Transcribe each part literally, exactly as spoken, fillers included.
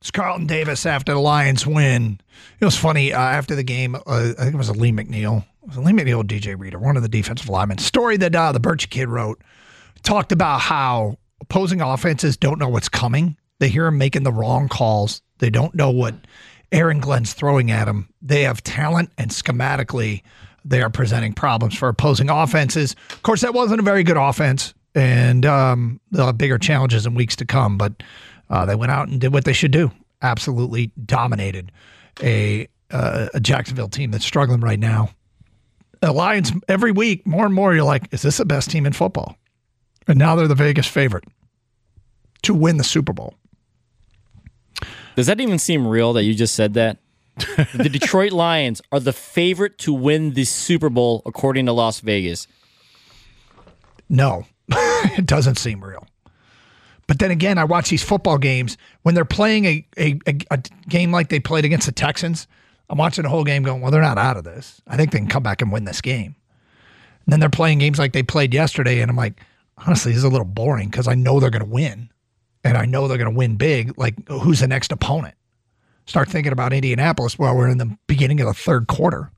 It's Carlton Davis after the Lions win. It was funny. Uh, after the game, uh, I think it was a Lee McNeil. It was a Lee McNeil or D J Reader, one of the defensive linemen. Story that uh, the Birch kid wrote talked about how opposing offenses don't know what's coming. They hear him making the wrong calls. They don't know what Aaron Glenn's throwing at them. They have talent, and schematically, they are presenting problems for opposing offenses. Of course, that wasn't a very good offense, and um, they'll have bigger challenges in weeks to come, but Uh, they went out and did what they should do. Absolutely dominated a uh, a Jacksonville team that's struggling right now. The Lions, every week, more and more, you're like, is this the best team in football? And now they're the Vegas favorite to win the Super Bowl. Does that even seem real that you just said that? The Detroit Lions are the favorite to win the Super Bowl according to Las Vegas. No, it doesn't seem real. But then again, I watch these football games when they're playing a, a, a, a game like they played against the Texans. I'm watching the whole game going, well, they're not out of this. I think they can come back and win this game. And then they're playing games like they played yesterday, and I'm like, honestly, this is a little boring because I know they're going to win, and I know they're going to win big. Like, who's the next opponent? Start thinking about Indianapolis while we're in the beginning of the third quarter.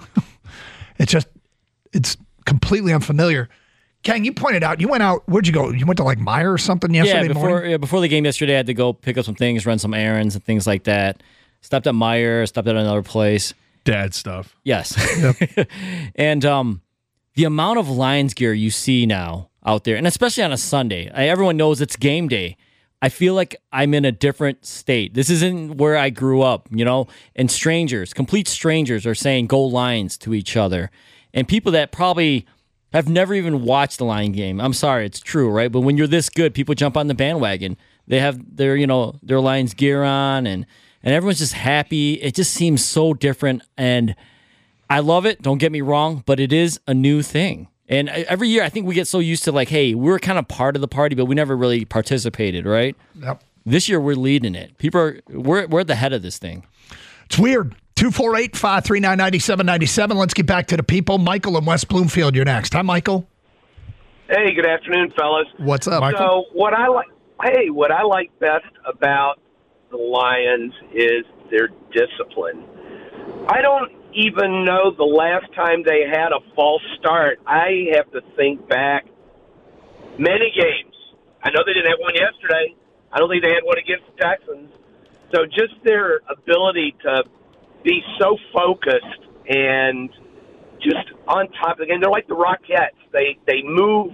It's just, it's completely unfamiliar. Kang, you pointed out, you went out, where'd you go? You went to like Meijer or something yesterday yeah, before, morning? Yeah, before the game yesterday, I had to go pick up some things, run some errands and things like that. Stopped at Meijer, stopped at another place. Dad stuff. Yes. Yep. And um, the amount of Lions gear you see now out there, and especially on a Sunday, I, everyone knows it's game day. I feel like I'm in a different state. This isn't where I grew up, you know, and strangers, complete strangers are saying go Lions to each other. And people that probably have never even watched the Lion game. I'm sorry, it's true, right? But when you're this good, people jump on the bandwagon. They have their, you know, their Lions gear on, and and everyone's just happy. It just seems so different, and I love it. Don't get me wrong, but it is a new thing. And every year, I think we get so used to like, hey, we're kind of part of the party, but we never really participated, right? Yep. This year, we're leading it. People are we're we're at the head of this thing. It's weird. two four eight, five three nine, nine seven nine seven. Let's get back to the people. Michael in West Bloomfield, you're next. Hi, Michael. Hey, good afternoon, fellas. What's up, Michael? So what I like, hey, what I like best about the Lions is their discipline. I don't even know the last time they had a false start. I have to think back many games. I know they didn't have one yesterday. I don't think they had one against the Texans. So just their ability to be so focused and just on top of the game. They're like the Rockettes. They they move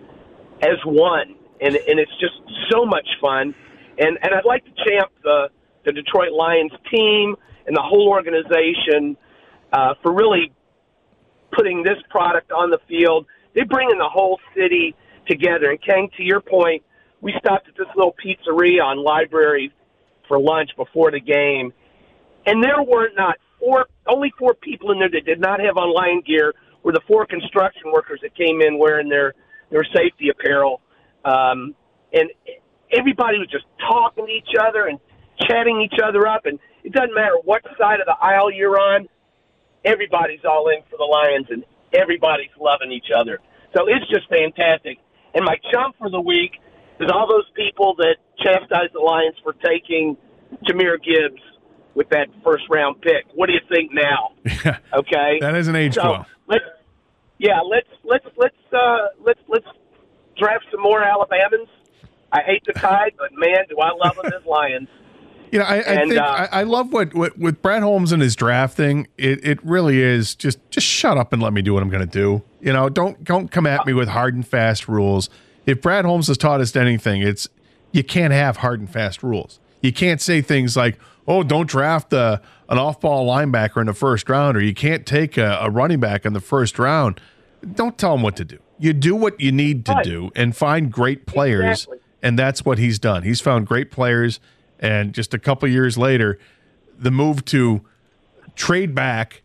as one, and and it's just so much fun. And and I'd like to champ the, the Detroit Lions team and the whole organization uh, for really putting this product on the field. They bring in the whole city together. And, Kang, to your point, we stopped at this little pizzeria on Library for lunch before the game, and there were not four, only four people in there that did not have on Lion gear were the four construction workers that came in wearing their, their safety apparel. Um, and everybody was just talking to each other and chatting each other up, and it doesn't matter what side of the aisle you're on, everybody's all in for the Lions, and everybody's loving each other. So it's just fantastic. And my chump for the week is all those people that chastise the Lions for taking Jahmyr Gibbs with that first-round pick. What do you think now? Yeah, okay, that isn't age so well. Let's, yeah, let's let's let's uh, let's let's draft some more Alabamans. I hate the Tide, but man, do I love them as Lions. You know, I, I And, think uh, I, I love what, what with Brad Holmes and his drafting. It it really is just just shut up and let me do what I'm going to do. You know, don't don't come at me with hard and fast rules. If Brad Holmes has taught us anything, it's you can't have hard and fast rules. You can't say things like, "Oh, don't draft a, an off-ball linebacker in the first round," or "You can't take a, a running back in the first round." Don't tell him what to do. You do what you need to Right. do and find great players, Exactly. and that's what he's done. He's found great players. And just a couple years later, the move to trade back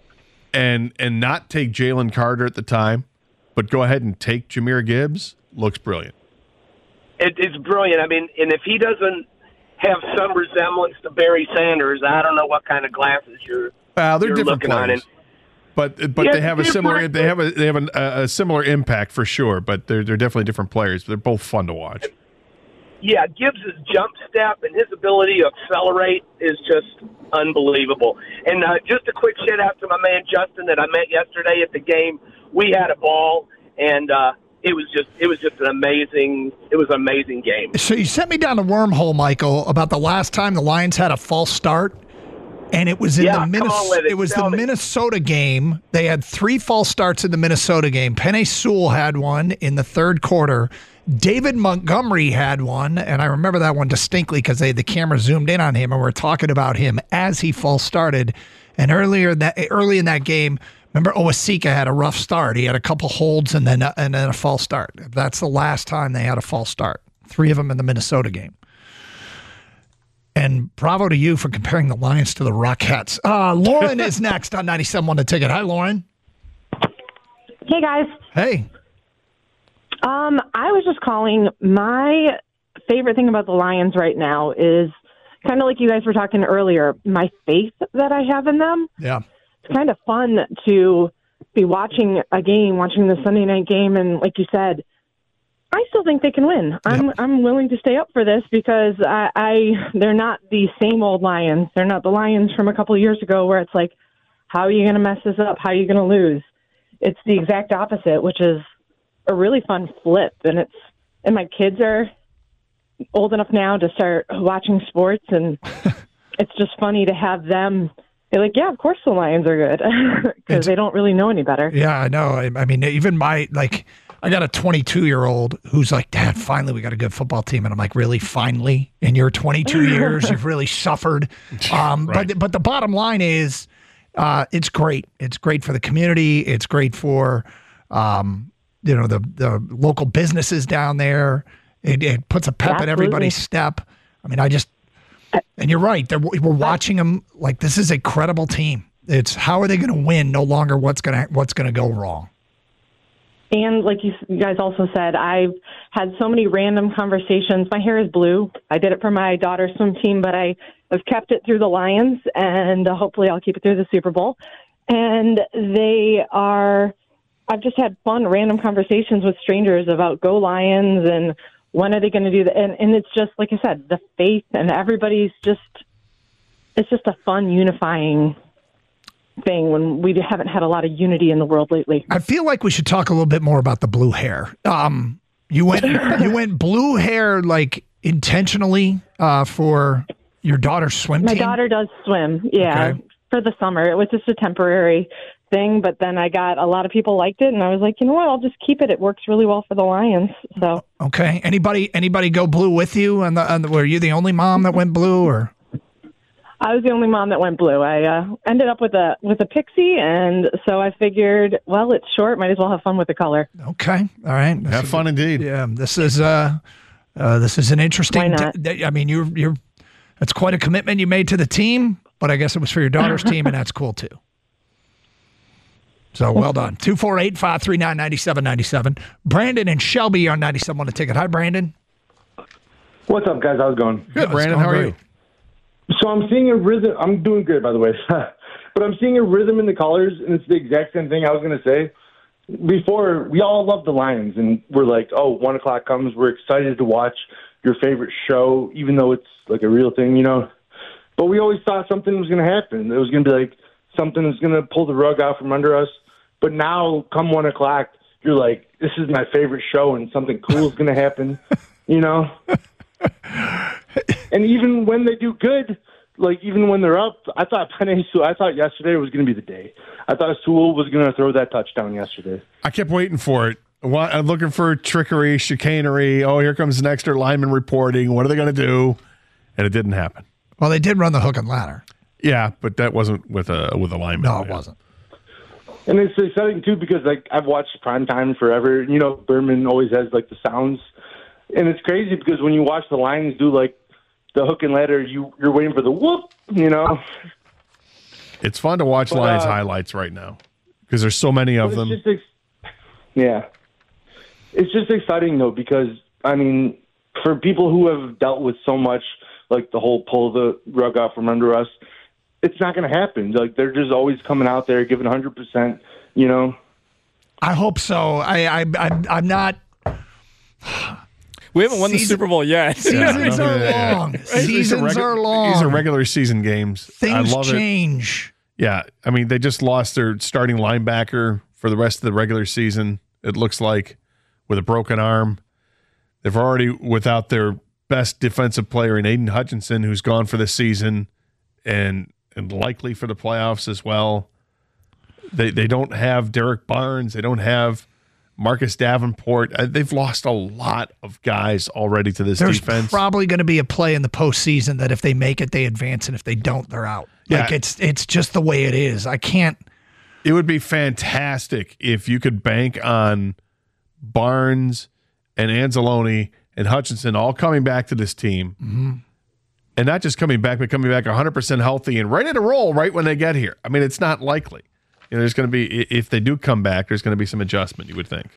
and and not take Jalen Carter at the time, but go ahead and take Jahmyr Gibbs looks brilliant. It, it's brilliant. I mean, and if he doesn't have some resemblance to Barry Sanders, I don't know what kind of glasses you're. Well, they're you're different looking on players, it. but but Yeah, they have a similar different. they have a they have an, a, a similar impact for sure. But they're they're definitely different players. They're both fun to watch. yeah, Gibbs' jump step and his ability to accelerate is just unbelievable. And uh, just a quick shout out to my man Justin that I met yesterday at the game. We had a ball, and uh, it was just it was just an amazing it was an amazing game. So you sent me down the wormhole, Michael, about the last time the Lions had a false start. And it was in Yeah, the come on Minnesota. with it. It was Tell the me. Minnesota game. They had three false starts in the Minnesota game. Penei Sewell had one in the third quarter. David Montgomery had one, and I remember that one distinctly because they the camera zoomed in on him, and we are talking about him as he false started. And earlier in that early in that game, remember Owasika had a rough start. He had a couple holds and then a, and then a false start. That's the last time they had a false start. Three of them in the Minnesota game. And bravo to you for comparing the Lions to the Rockettes. Uh, Lauren is next on ninety-seven point one The Ticket. Hi, Lauren. Hey, guys. Hey. Um, I was just calling. My favorite thing about the Lions right now is kind of like you guys were talking earlier, my faith that I have in them. Yeah. It's kind of fun to be watching a game, watching the Sunday night game, and like you said, I still think they can win. I'm Yep. I'm willing to stay up for this because I, I they're not the same old Lions. They're not the Lions from a couple of years ago where it's like, how are you going to mess this up? How are you going to lose? It's the exact opposite, which is a really fun flip. And it's and my kids are old enough now to start watching sports, and it's just funny to have them. They're like, yeah, of course the Lions are good because they don't really know any better. Yeah, I know. I, I mean, even my, like, I got a twenty-two-year-old who's like, Dad, finally we got a good football team. And I'm like, really, finally? In your twenty-two years, you've really suffered. Um, Right. But but the bottom line is uh, it's great. It's great for the community. It's great for, um, you know, the, the local businesses down there. It, it puts a pep in Absolutely. everybody's step. I mean, I just, and you're right. They're, we're watching them like this is a credible team. It's how are they going to win? No longer what's going to what's going to go wrong. And like you you guys also said, I've had so many random conversations. My hair is blue. I did it for my daughter's swim team, but I have kept it through the Lions, and uh, hopefully I'll keep it through the Super Bowl. And they are, I've just had fun, random conversations with strangers about Go Lions and when are they going to do that. And, and it's just, like I said, the faith, and everybody's just, it's just a fun, unifying thing when we haven't had a lot of unity in the world lately. I feel like we should talk a little bit more about the blue hair. Um, you went you went blue hair like intentionally uh, for your daughter's swim My team. daughter does swim, yeah, Okay. for the summer. It was just a temporary thing, but then I got a lot of people liked it, and I was like, you know what, I'll just keep it. It works really well for the Lions. So Okay. Anybody anybody go blue with you? And the, on the, were you the only mom that went blue, or? I was the only mom that went blue. I uh, ended up with a with a pixie, and so I figured, well, it's short, might as well have fun with the color. Okay. All right. This Have is- fun indeed. Yeah. This is uh, uh this is an interesting. Why not? t- I mean, you're you're. That's quite a commitment you made to the team, but I guess it was for your daughter's team, and that's cool too. So well done. two four eight, five three nine, nine seven nine seven. Brandon and Shelby on ninety-seven on the ticket. Hi, Brandon. What's up, guys? How's it going? Good, It's Brandon. going How are great. you? So I'm seeing a rhythm. I'm doing good, by the way. But I'm seeing a rhythm in the colors, and it's the exact same thing I was going to say. Before, we all love the Lions, and we're like, oh, one o'clock comes. We're excited to watch your favorite show, even though it's like a real thing, you know. But we always thought something was going to happen. It was going to be like something was going to pull the rug out from under us. But now, come one o'clock, you're like, this is my favorite show, and something cool is going to happen, you know. And even when they do good, like even when they're up, I thought Penei Sewell, I thought yesterday was going to be the day. I thought Sewell was going to throw that touchdown yesterday. I kept waiting for it. Wa- I'm looking for trickery, chicanery. Oh, here comes an extra lineman reporting. What are they going to do? And it didn't happen. Well, they did run the hook and ladder. Yeah, but that wasn't with a with a lineman. No, it wasn't. And it's exciting too because like I've watched primetime forever. You know, Berman always has like the sounds, and it's crazy because when you watch the Lions do like the hook and ladder, you you're waiting for the whoop. You know, It's fun to watch But, Lions uh, highlights right now because there's so many of But them. it's just ex- yeah, it's just exciting though because I mean, for people who have dealt with so much, like the whole pull the rug out from under us, it's not going to happen. Like they're just always coming out there giving one hundred percent. You know. I hope so. I, I, I I'm not. We haven't won the Season- Super Bowl yet. Seasons Yeah, are yeah, yeah. long. These are Seasons regu- are long. These are regular season games. Things I love it. change. Yeah, I mean they just lost their starting linebacker for the rest of the regular season. It looks like with a broken arm. They've already without their best defensive player in Aiden Hutchinson, who's gone for the season and and likely for the playoffs as well. They they don't have Derek Barnes. They don't have Marcus Davenport. Uh, They've lost a lot of guys already to this There's defense. probably going to be a play in the postseason that if they make it, they advance, and if they don't, they're out. Yeah. Like it's it's just the way it is. I can't. It would be fantastic if you could bank on Barnes and Anzalone and Hutchinson all coming back to this team. Mm-hmm. And not just coming back, but coming back one hundred percent healthy and ready to roll right when they get here. I mean, it's not likely. You know, there's going to be, if they do come back, there's going to be some adjustment, you would think.